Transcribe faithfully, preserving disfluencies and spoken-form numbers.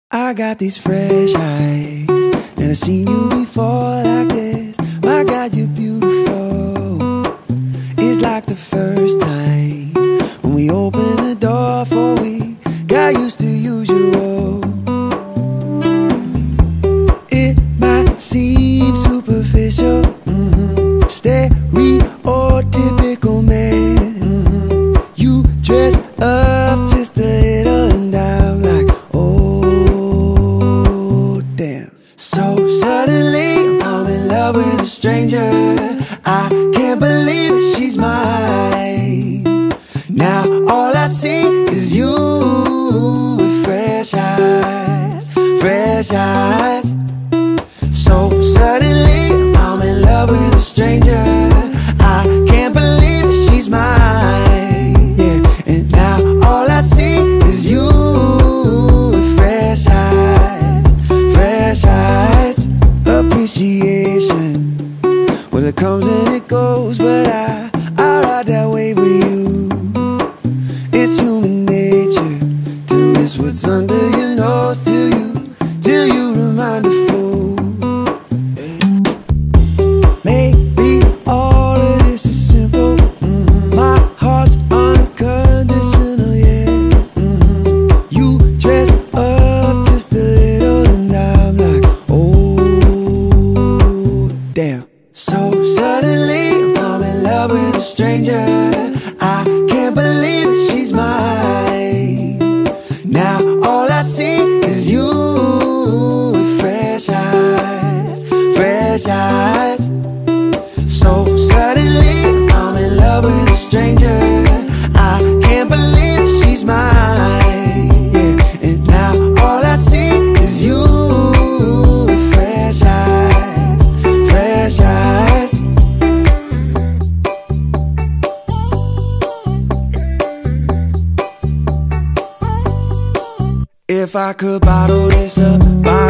I got these fresh eyes, never seen you before like this. My God, you're beautiful. It's like the first time when we opened the door, for we got used to usual. It might seem superficial, mm-hmm. stereotypical man. Mm-hmm. You dress up just a little and I'm like, oh damn. So suddenly I'm in love with a stranger. I can't believe that she's mine. Now all I see is you with fresh eyes, fresh eyes. So suddenly I'm in love with a stranger. I can't believe that she's mine. Yeah, and now all I see is you with fresh eyes, fresh eyes. Appreciation, well it comes and it goes, but I, I ride that wave with you. It's human nature to miss what's under your nose till you, till you remind a fool. Maybe all of this is simple. Mm-hmm. My heart's unconditional, yeah. Mm-hmm. You dress up just a little and I'm like, oh damn. So suddenly I'm in love with a stranger. I can't believe that she's mine. Now all I see is you with fresh eyes, fresh eyes. So suddenly I'm in love with a stranger. I can't believe that she's mine. Yeah, and now all I see is you with fresh eyes, fresh eyes. If I could bottle this up, bottle